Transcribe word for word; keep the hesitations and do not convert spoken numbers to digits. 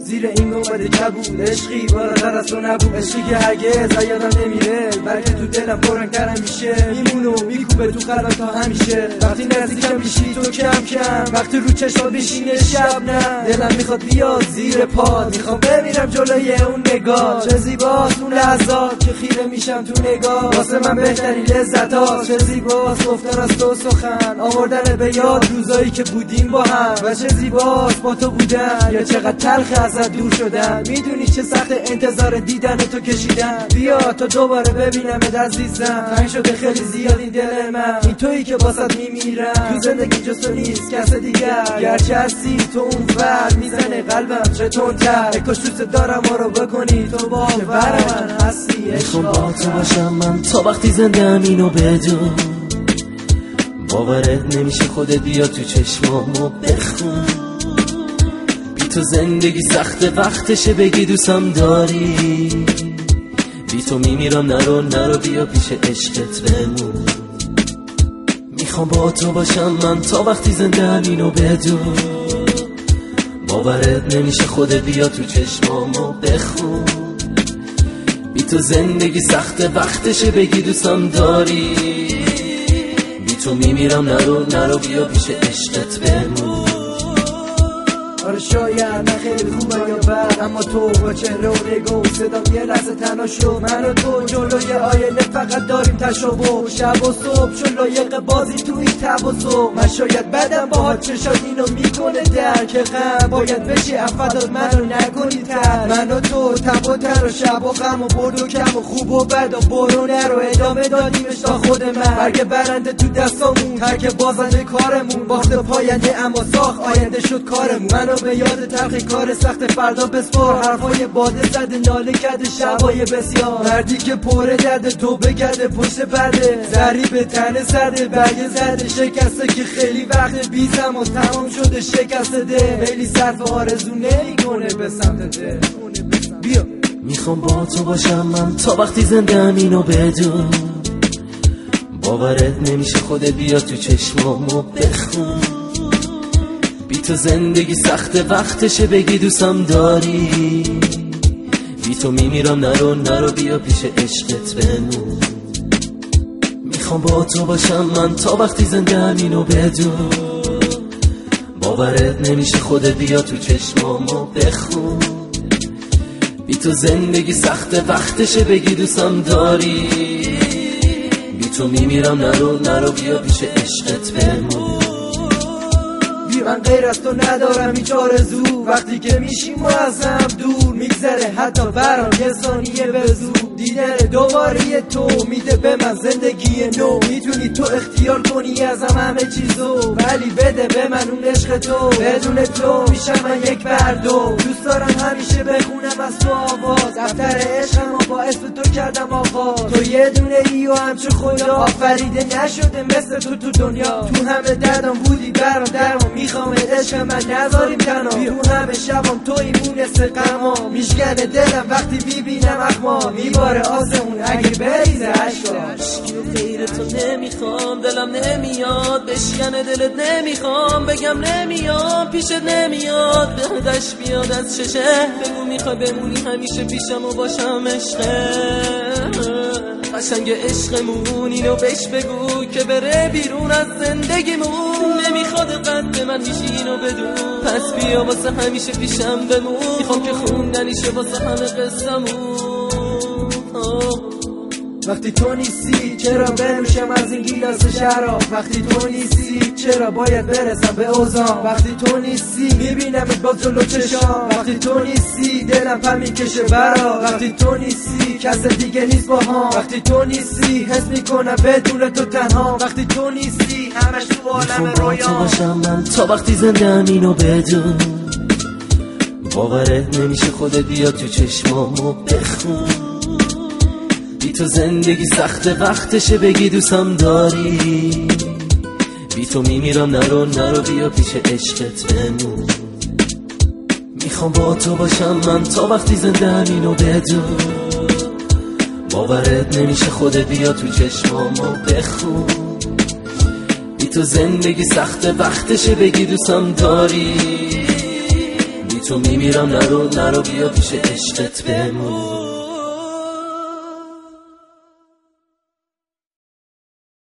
زیر این گنبد کبود. عشقی بالاتر از تو نبود، عشقی که هرگز یادم نمیره، بلکه تو دلم پررنگ‌تر همیشه میمونه و میکوبه تو قلبم تا همیشه. وقتی نزدیکم میشی تو کم کم، وقتی رو چشمات بشینه شب نه، دلم میخواد بیاد زیر پات، میخوام بمیرم جلوی اون نگاه. چه زیباست اون لحظات که خیره میشم تو نگاه، واسه من بهترین لذت‌هاست. چه زیباست گفتن از تو سخن، آوردن به یاد روزایی که بودیم با هم. و چه زیباست با تو بودن، یا چقدر تلخ ازت دور شدن. میدونی چه سخت انتظار دیدن تو کشیدن. بیا تا دوباره ببینمت عزیزم، تنگ شده خیلی زیاد این دل من، این تویی که واسط میمیرم. تو زندگی جز تو نیست کس دیگر، گرچه هستی تو اون ور، میزنه قلبم چه تندتر. کاش دوست دارم ما رو بکنی تو باور من هستی. میخوام با تو باشم من تا وقتی زندم اینو بدون، باورت نمیشه خودت بیا تو چشمامو بخون. بی تو زندگی سخته، وقتشه بگی دوستم داری. بی تو میمیرم، نرو نرو بیا پیش عشقت بمون. میخوام با تو باشم من تا وقتی زندم اینو بدون، باورت نمیشه خودت بیا تو چشمامو بخون. بی تو زندگی سخته، وقتشه بگی دوستم داری. بی تو میمیرم، نرو نرو بیا پیش عشقت بمون. آره شاید نه خیلی خوبه یا بد، اما تو با چهره و نگاه و صدام یه لحظه تنها شد. من و تو جلوی آینه فقط داریم تشابه، شب و صبح چون لایق بازی تو این تب و صبح. من شاید بدم باهات چشات اینو میکنه درک غم، باید بشی افداد منو نکنی تر. من و تو تب و تر و شب و غم و برد و کم و خوب و بد و برونه رو ادامه دادیمش تا خود من. برگ برنده تو دستامون، ترک بازنده کارمون، باخت پاینده اما ساخت آینده شد کارمون. منو به یاد تلخی کار سخت فردا بسپار، حرفای باده زده ناله کرده شبای بسیار. مردی که پره درده تو بگرده پشت پرده، زری به تنه زده برگه زده شکسته که خیلی وقت بی زمان تمام شده شکسته ده. خیلی صرف آرزو نمیکنه به سمت ده. بیا میخوام با تو باشم من تا وقتی زندم اینو بدون، باورت نمیشه خودت بیا تو چشمامو بخون. بی تو زندگی سخته، وقتشه بگی دوستم داری. بی تو میمیرم، نرو نرو بیا پیش عشقت بمون. میخوام با تو باشم من تا وقتی زندم اینو بدون، باورت نمیشه خودت بیا تو چشمامو بخون. بی تو زندگی سخته، وقتشه بگی دوستم داری. بی تو میمیرم، نرو نرو بیا پیش عشقت بمون. من غیر از تو ندارم هیچ آرزو، وقتی که میشیم ما از هم دور میگذره حتی برام یه ثانیه به زور. دیدن دوباره تو میده به من زندگی نو، میتونی تو اختیار کنی ازم همه چیزو، ولی بده به من اون عشق تو. بدون تو میشم من یک بردو، دوست دارم همیشه بخونم از تو آواز، دفتر عشقم با اسم تو کردم آغاز. تو یه دونه ای و همچه خدا آفریده نشده مثل تو تو دنیا. تو همه دردم بودی برام درمان، میخوام عشق من نذاریم تنها. تو همه شبام تو ایمونست غما، میشکنه دلم وقتی میبینم اخما، میباره آسمون اگه بریزه عشقاش. غیر تو نمیخوام، دلم نمیاد بشکنه دلت، نمیخوام بگم نمیاد پیشت نمیاد، بهدش بیاد از چشه. بگو میخوای بمونی همیشه پیشم و باشم عشقه. قشنگ عشقمون اینو بهش بگو که بره بیرون از زندگیمون. نمیخواد قد من میشی اینو بدون، پس بیا واسه همیشه پیشم بمون. میخوام که خوندنیشه واسه همه قصه‌مون. وقتی تو نیستی چرا بنوشم از این گیلاس شراب، وقتی تو نیستی چرا باید برسم به اوزان، وقتی تو نیستی میبینمت باز جلو چشام، وقتی تو نیستی دلم پم میکشه برا، وقتی تو نیستی کس دیگه نیست با هم، وقتی تو نیستی حس میکنم بدون تو تنها، وقتی تو نیستی همش تو عالم رویا. تو باشم من تا وقتی زندم اینو بدون، باورت نمیشه خودت بیا تو چشمامو بخون. بی تو زندگی سخته، وقتشه بگی دوستم داری. بی تو میمیرم، نرو نرو بیا پیش عشقت بمون. میخوام با تو باشم من تا وقتی زندم اینو بدون، باورت نمیشه خودت بیا تو چشمامو بخون. بی تو زندگی سخته، وقتشه بگی دوستم داری. بی تو میمیرم نرو نرو بیا پیش عشقت بمون.